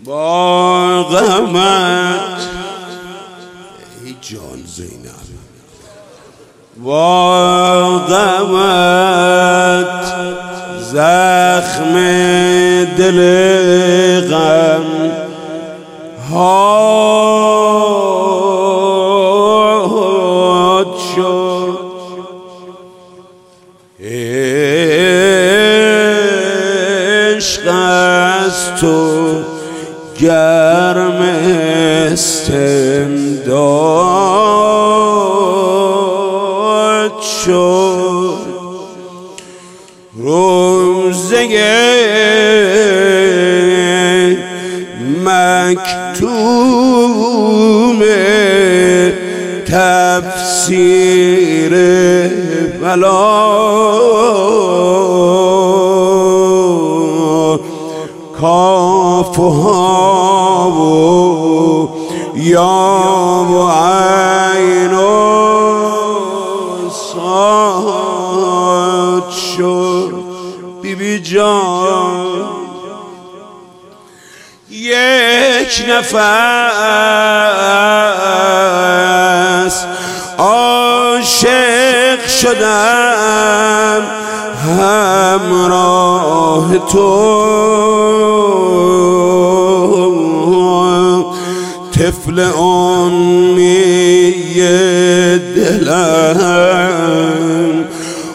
با غمت ای جان زینب، با غمت زخم دل غم هات شد. عشق از تو گرم استمداد شد. روزه مکتوم تفسیر بلا کاف و ها و یا و عین و صاد شد. بیبی جان یک نفس عاشق شدم همراه تو، طفل امی دلم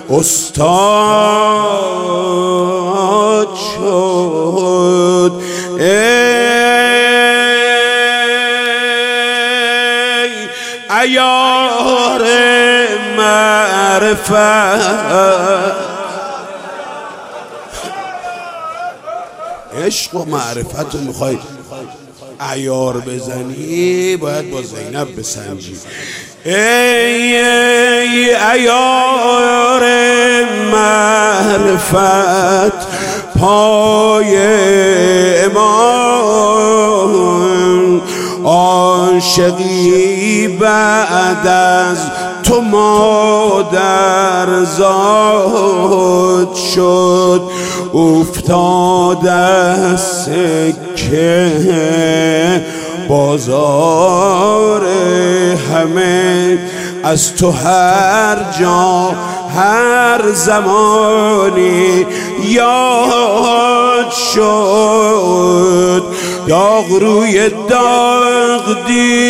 استاد شد. ای عیار معرفت، عشق و معرفت رو میخوای عیار بزنی باید با زینب بسنجی. ای عیار معرفت پای امام، عاشقی بعد از تو مادر زاد شد. افتاد از سکه بازار همه، از تو هر جا هر زمانی یاد شد. داغ روی داغ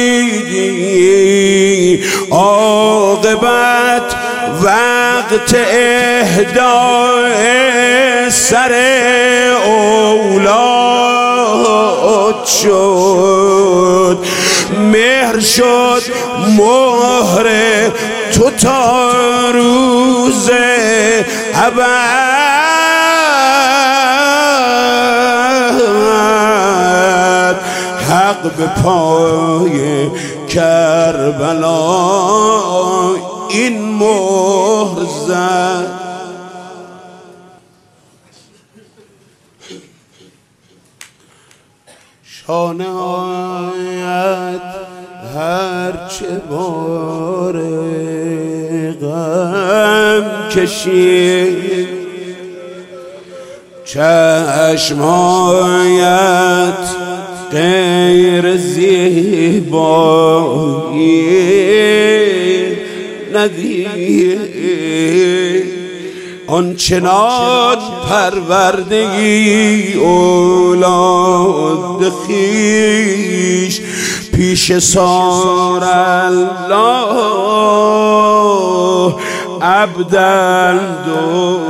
دیدی، عاقبت وقت اهدای سر اولاد شد. مهر شد مهر تو تا روز ابد، حق به پای کربلا این مهر زد. شانه آید هرچه بار غم کشید، چشمایت غیر زیبایی ندید. آنچنان پروردگی اولاد خویش، پیش سار الله عبدالد و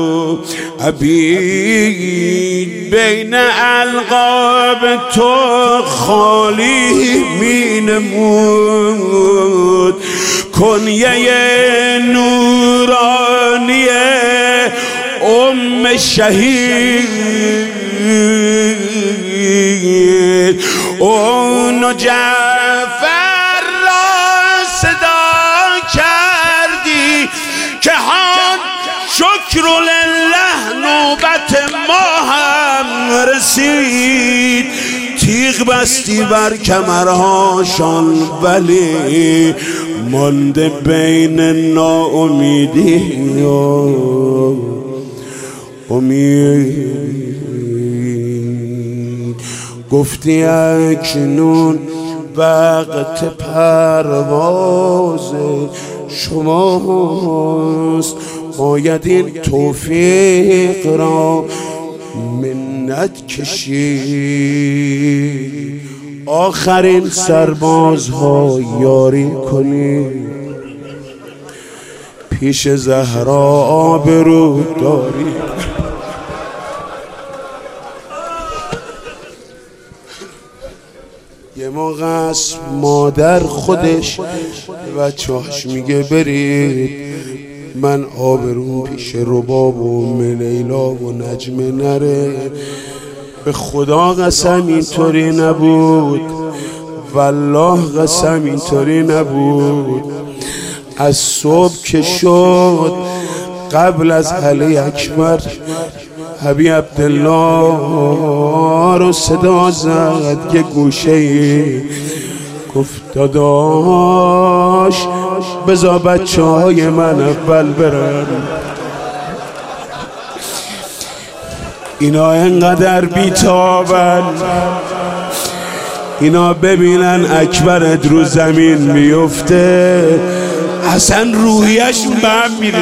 عبید. بین القاب تو خالی می نمود، کنیه نورانی ام شهید. اون جعفر را صدا کردی که هان شکر لله نوبت ما هم رسید. تیغ بستی بر کمرهاشان ولی مانده بین ناامیدی و امید. گفتی اکنون وقت پرواز شماست، باید این توفیق را منت کشید، آخرین سربازها یاری کنید، پیش زهرا آبرو داری. یه موقع است مادر خودش بچه‌هاش میگه برید، من آبرو پیش رباب و لیلا و نجمه نره. به خدا قسم اینطوری نبود، والله قسم اینطوری نبود. از صبح که شد قبل از علی اکبر حبیب عبدالله رو صدا زد که گوشه‌ای، گفت داداش بذار بچه‌های من اول برن، اینا انقدر بیتابن، اینا ببینن اکبرت رو زمین میفته اصلا روحیشون به هم میریزه.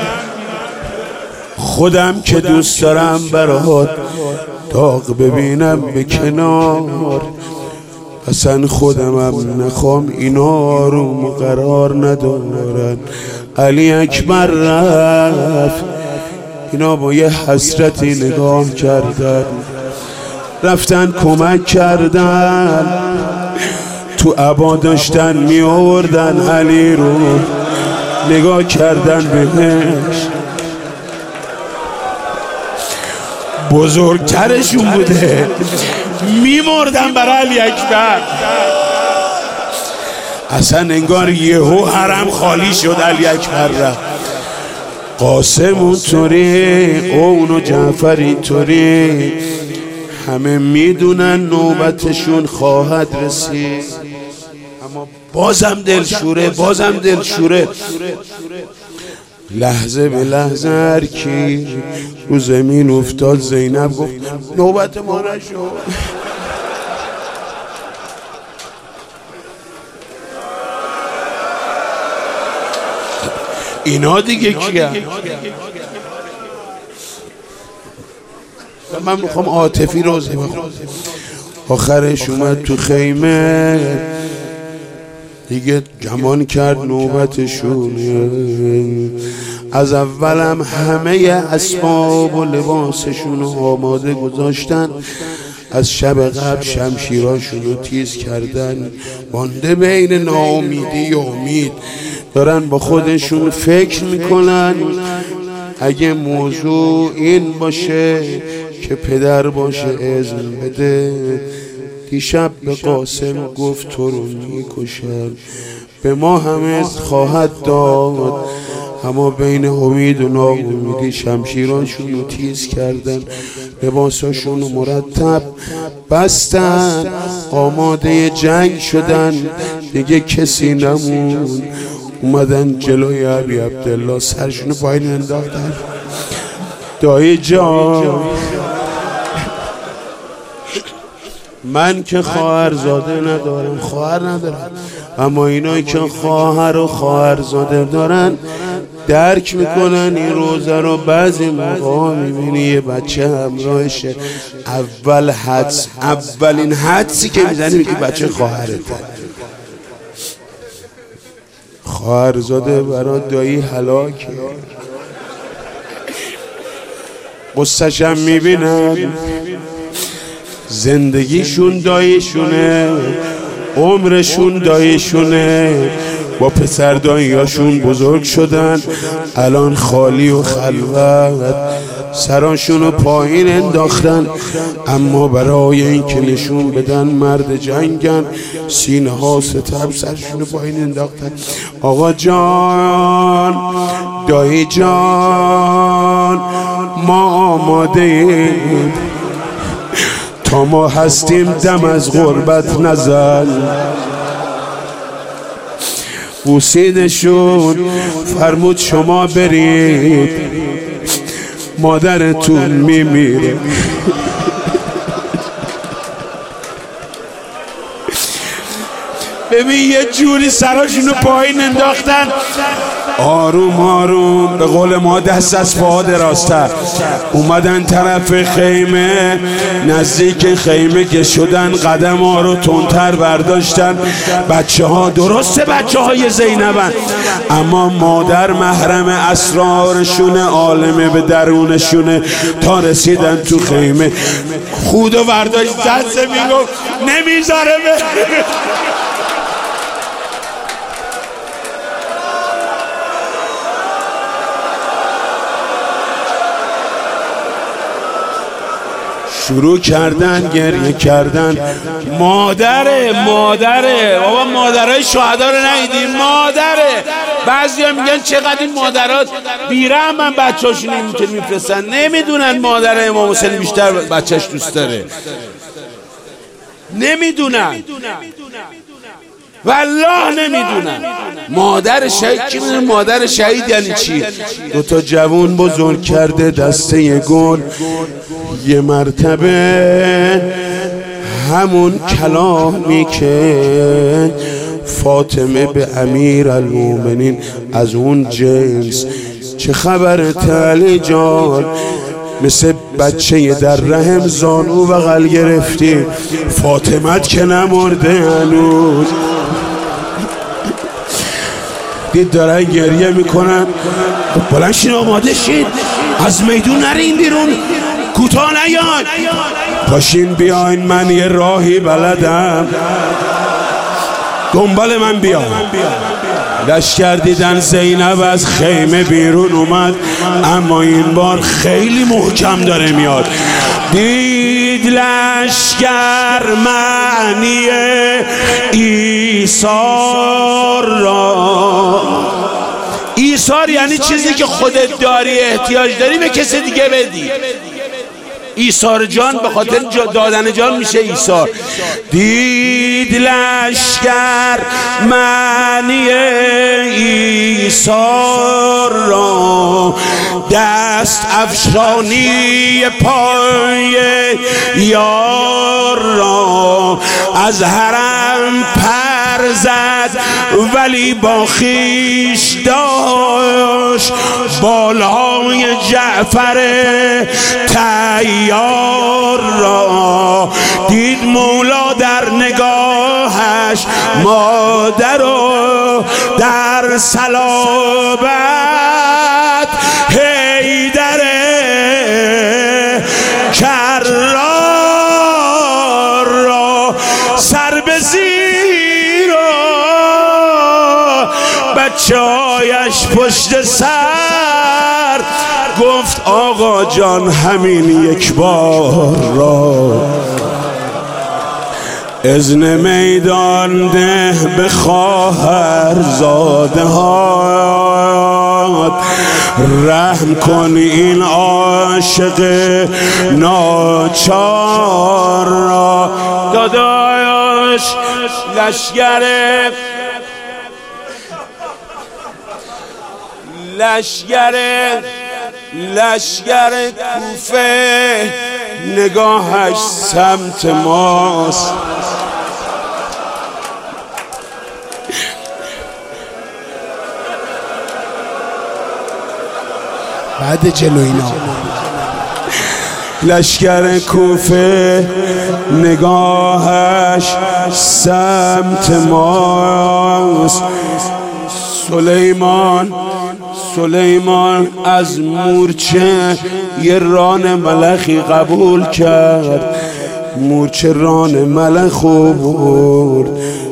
خودم که دوست دارم برات داغ ببینم به کنار، اصلا خودمم نخوام اینا رو قرار ندارن. علی اکبر رفت، اینا با یه حسرتی نگاه کردن، رفتن کمک کردن، تو عبا داشتن می آوردن علی رو، نگاه کردن بهش، بزرگترشون بوده، میمردن برای علی اکبر. اصلا انگار یهو حرم خالی شد، علی اکبر رفت. قاسم اونطوری، اون و جعفر اینطوری، همه میدونن نوبتشون خواهد رسید، اما بازم دلشوره، بازم دلشوره. لحظه به لحظه هر کی رو زمین افتاد زینب گفت نوبت ما نشد. اینا دیگه کیه؟ من میخوام عاطفی روزه بخونم. آخرش اومد تو خیمه دیگه گمان کرد نوبتشونه. از اولم همه اسباب و لباسشون رو آماده گذاشتن، از شب قبل شمشیراشون رو تیز کردن، مانده بین ناامیدی و امید. دارن با خودشون فکر میکنن اگه موضوع این باشه که پدر باشه اذن بده. دیشب به قاسم گفت تو رو میکشم، به ما هم اذن خواهد داد، اما بین امید و ناامیدی شمشیراشون رو تیز کردن، لباساشون رو مرتب بستن، آماده جنگ شدن، دیگه کسی نمون. اومدن جلوی حبیب عبدالله سرشون رو پایین انداختن. دایی جان من که خواهرزاده ندارم، خواهر ندارم، اما اینایی که خواهر و خواهرزاده دارن درک میکنن این روزه رو. بعضی موقع میبینی یه بچه همراهشه، اولین حدسی که میزنی میگی بچه خواهرته. خواهرزاده برای دایی هلاکه، قصه‌ش هم میبینن، زندگیشون داییشونه، عمرشون داییشونه، با پسر داییاشون بزرگ شدن، الان خالی و خلوت، سراشونو پایین انداختن، اما برای این که نشون بدن مرد جنگن، سینه ها ستم سرشونو پایین انداختن. آقا جان، دایی جان، ما آماده ایم، تا ما هستیم دم از غربت نزن. بوسیدشون، فرمود شما برید، مادرتون میمیره. ببین یه جوری سراشونو پایین انداختن، آروم آروم به قول ما دست از پا دراستر اومدن طرف خیمه. نزدیک خیمه که شدن قدم ها رو تندتر برداشتن. بچه ها درسته بچه های زینبن، اما مادر محرم اسرارشونه، عالمه به درونشونه. تا رسیدن تو خیمه خودو برداشت دست میگفت نمیذاره شروع کردن گریه کردن. مادره بابا، مادرای شهدا رو ندیدیم؟ مادره. بعضیا میگن چقدر این مادرات بیرحمن، بچه‌هاشون اینطور میفرستن. نمیدونن مادر امام حسین بیشتر بچه‌ش دوست داره، نمیدونن، والله نمیدونن. مادر شهید کی میدونه مادر شهید یعنی چی؟ دوتا جوون بزرگ کرده دسته گل. یه مرتبه همون کلامی که فاطمه به امیرالمومنین از اون جنس، چه خبرت علی جان؟ مثل بچه در رحم زانو بغل گرفتی، فاطمت که نمرده هنوز. دید دارن گریه میکنن. بلند شین آماده شید، از میدون نرین بیرون، کوتاه نیاین، پاشین بیاین، من یه راهی بلدم، دنبال من بیاین. لشکر دیدن زینب از خیمه بیرون اومد، اما این بار خیلی محکم داره میاد. دید لشکر معنی ایثار را. ایثار یعنی چیزی که خودت داری، احتیاج داری به کسی دیگه بدی. ایثار جان به خاطر دادن جان میشه ایثار. دید لشکر معنی ایثار را، دست افشانی پای یار را. از حرم پر زد ولی با خویش داشت، بالهای جعفر تیار را. دید مولا در نگاهش مادر و در صلابت حیدر کرار را. سر به زیر و بچه‌هایش پشت سر، گفت آقا جان همین یک بار را. اذن میدان ده به خواهر زاده ها، رحم کن این عاشق ناچار را. داداش لشگر کوفه نگاهش سمت ماست. بعد جلو اینا لشگر کوفه نگاهش سمت ماست. سلیمان از مورچه یه ران ملخی قبول کرد. مورچه ران ملخ برد.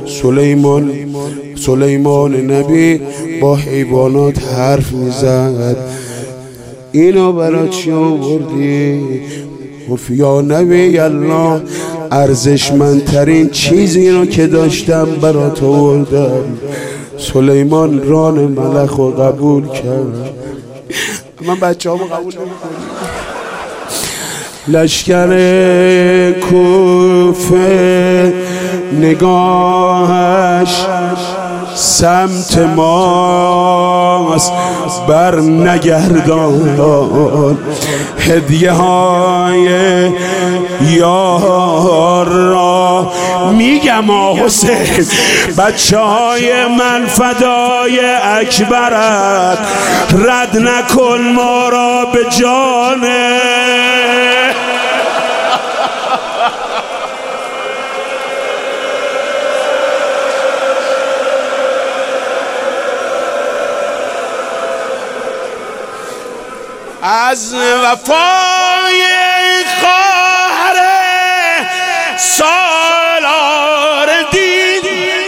سلیمان نبی با حیوانات حرف میزد. اینو برای چی آوردی؟ گفت یا نبی الله، ارزشمندترین چیزی رو که داشتم برات آوردم. سلیمان ران ملخ رو قبول کرد. من بچه همو قبول نمی‌کنم. لشکر کوفه نگاهش سمت ماست. بر نگردان هدیه های یار را. میگم حسین بچه های من فدای اکبرت، رد نکن ما را به جانه. از وفای خواهر سالار دین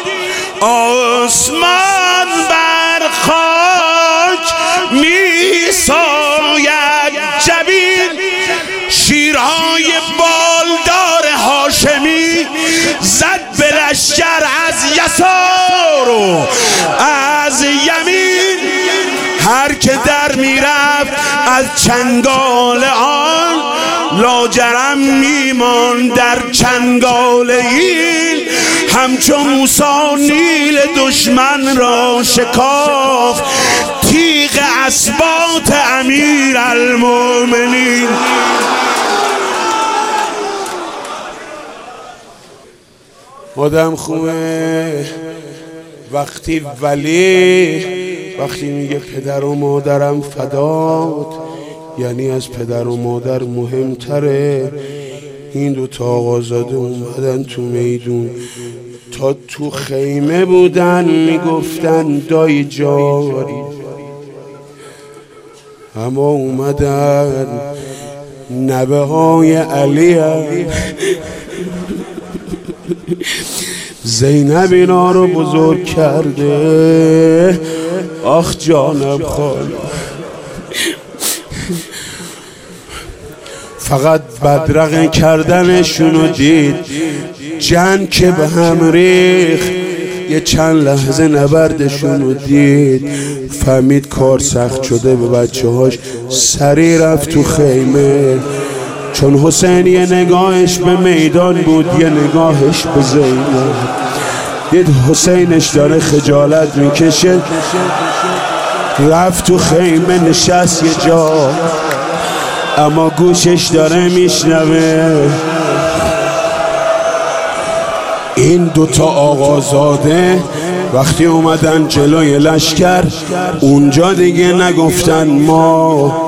آسمان بر خاک می ساید جبین، شیرهای بالدار هاشمی زد به لشکر از یسار و از یمین، هر که در میرفت از چنگال آن لاجرم میمان در چنگال این، همچو موسی نیل دشمن را شکاف تیغ اسباط امیر المؤمنین. آدم خوبه وقتی وقتی میگه پدر و مادرم فدات، یعنی از پدر و مادر مهمتره. این دو تا آقازاده اومدن تو میدون، تا تو خیمه بودن میگفتن دای جاری، اما اومدن نبه های علی زینب اینا رو بزرگ کرده. آخ جانم خال، فقط بدرقه کردنشونو دید، جنگ که به هم ریخ، یه چند لحظه نبردشونو دید، فهمید کار سخت شده به بچه هاش، سریع رفت تو خیمه. چون حسین یه نگاهش به میدان بود، یه نگاهش به زینب، دید حسینش داره خجالت میکشه، رفت تو خیمه نشست یه جا، اما گوشش داره میشنوه. این دوتا آقازاده وقتی اومدن جلوی لشکر، اونجا دیگه نگفتن ما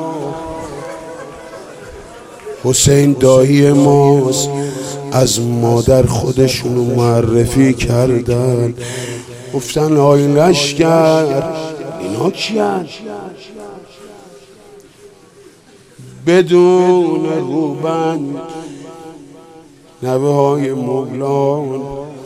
حسین دایی ماست، از مادر خودشونو معرفی کردن، گفتن آی لشکر اینا کیان؟ بدون روبند نوه های مغلان،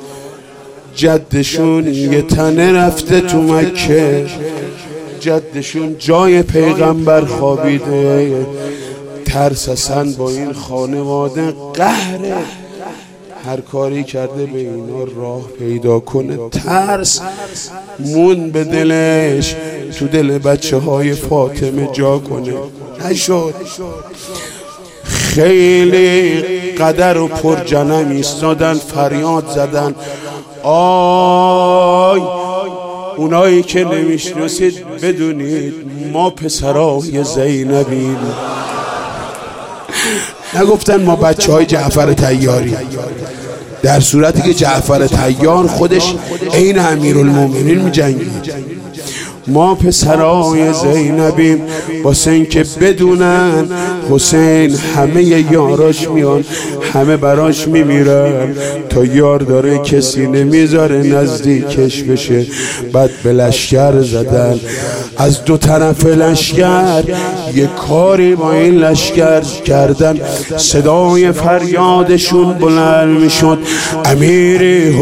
جدشون یه تنه رفته تو مکه، جدشون جای پیغمبر خوابیده، ترسسن با این خانواده قهره، هر کاری کرده به اینا راه پیدا کنه، ترس مون به دلش، تو دل بچه های فاطمه جا کنه، نشد. خیلی قدر و پر جنم ایستادن، فریاد زدن آی اونایی که نمیشناسید بدونید ما پسرای زینبیم. نگفتن ما بچه های جعفر طیاری، در صورتی که جعفر طیار خودش عین امیرالمومنین می جنگید. ما پسرای زینبیم، واسه این که بدونن حسین همه یاراش میان، همه براش میمیرن، تا یار داره کسی نمیذاره نزدیکش بشه. بعد به لشکر زدن، از دو طرف لشکر یه کاری با این لشکر کردن، صدای فریادشون بلند میشد امیری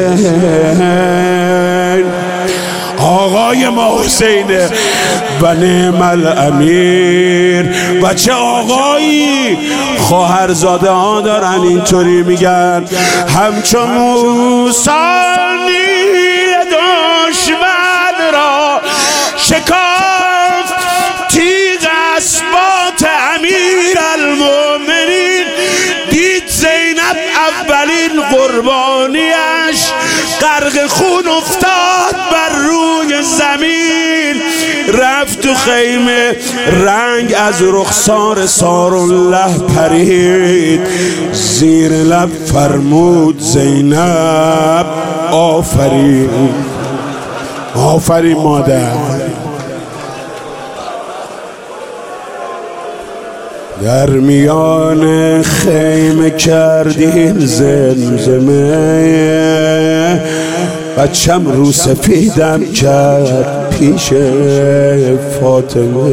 حسین، آقای ما حسینه و نعم الامیر. و چه آقایی خواهرزاده ها دارن اینطوری میگن، همچون موسی نیل دشمن را شکافت تیغ اسباط امیر المؤمنین. دید زینب اولین قربانیش غرق خون افتاد بر روی زمین، رفت تو خیمه رنگ از رخسار سارالله پرید، زیر لب فرمود زینب آفرین. آفرین مادر. در میان خیمه کردین زمزمه، بچم رو سفیدم کرد پیش فاطمه.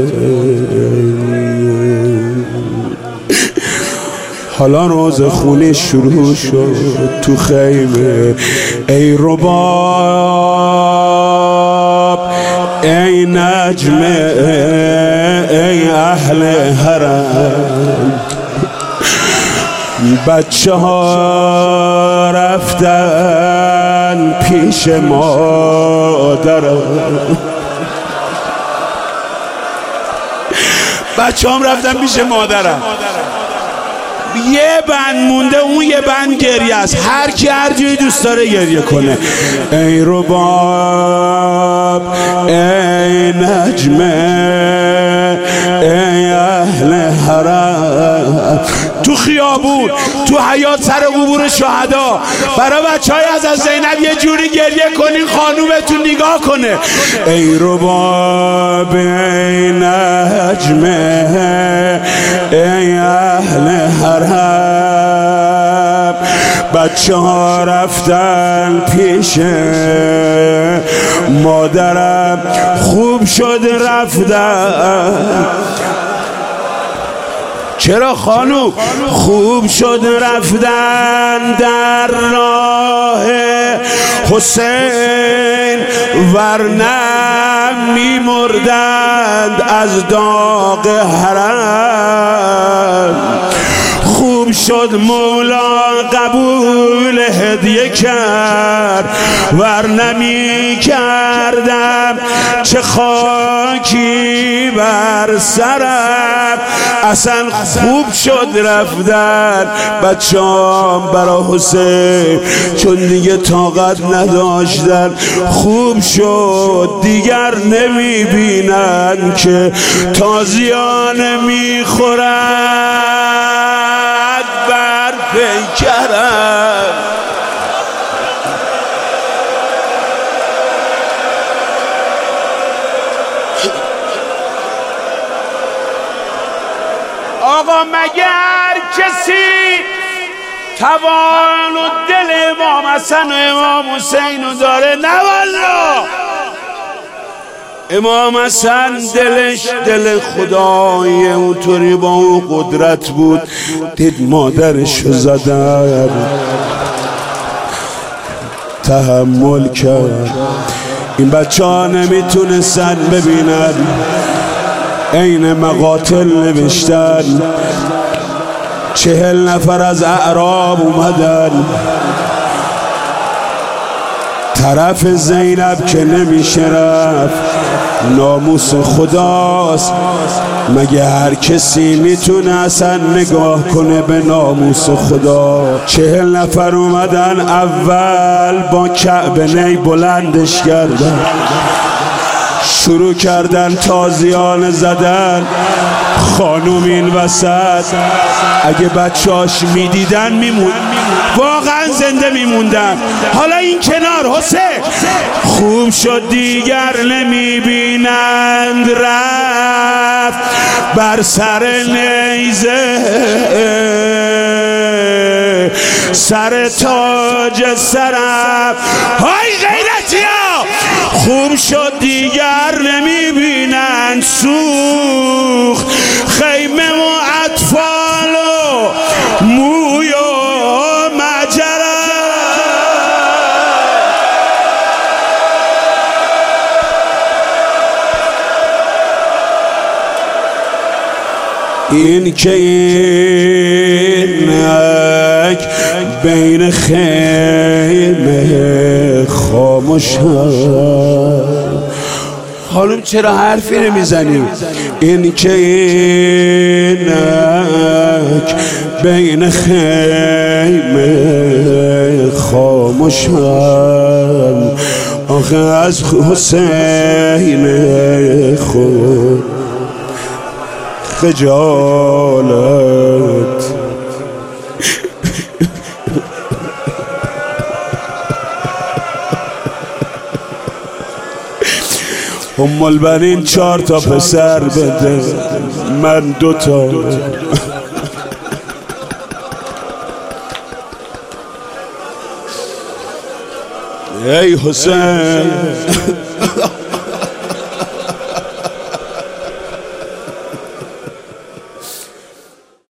حالا روز خونی شروع شد تو خیمه. ای رباب، ای نجمه، ای اهل حرم، بچه ها رفتن پیش مادرم. بچه هم رفتن پیش مادرم. یه بند مونده، اون یه بند گریه است. هر کی هر جوی دوست داره گریه کنه. ای رباب، ای نجمه، ای اهل حرم، تو خیابون، تو حیاط، سر قبور شهدا، برای بچهای از زینب یه جوری گریه کنین خانومتون نگاه کنه. ای رباب، ای نجمه، ای اهل حرم، بچه ها رفتن پیش مادرم، خوب شد رفتن. چرا خانوم؟ خوب شد رفتن در راه حسین، ورنه می‌مردند از داغ حرم. خوب شد مولا قبول هدیه کرد، ورنه می‌کردم چه خاکی بر سرم. اصلا خوب شد رفتن بچه‌ام برا حسین، چون دیگه طاقت نداشتن. خوب شد دیگر نمیبینن که تازیانه میخورد بر پیکرم. آقا مگر کسی توان و دل امام حسن و امام حسین رو داره؟ نه والله. امام حسن دلش دل خدای اونطوری با اون قدرت بود. دید مادرش رو زدن، تحمل کرد. این بچه ها نمیتونستن ببینن، عین مقاتل نوشتن. 40 نفر از اعراب اومدن طرف زینب که نمیشه رفت. ناموس خداست، مگه هر کسی میتونه اصلا نگاه کنه به ناموس خدا؟ 40 نفر اومدن، اول با کعبه نی بلندش کردن، شروع کردن تازیانه زدن. خانوم این وسط اگه بچه‌اش میدیدن میموند، واقعا زنده میموندن. حالا این کنار حسین خوب شد دیگر نمیبینند، رفت بر سر نیزه سر تاج سرم. های غیرتیا، خوب شد دیگر نمیبینند، سوخ خیمه و اطفال و موی و مجرم. این که اینک بین خیمه خاموش خانم چرا حرفی نمیزنی؟ این که اینک بین خیمه خاموشم، آخه از حسین خود خجالت ام البنین 4 تا پسر بده من 2 تا. ای حسین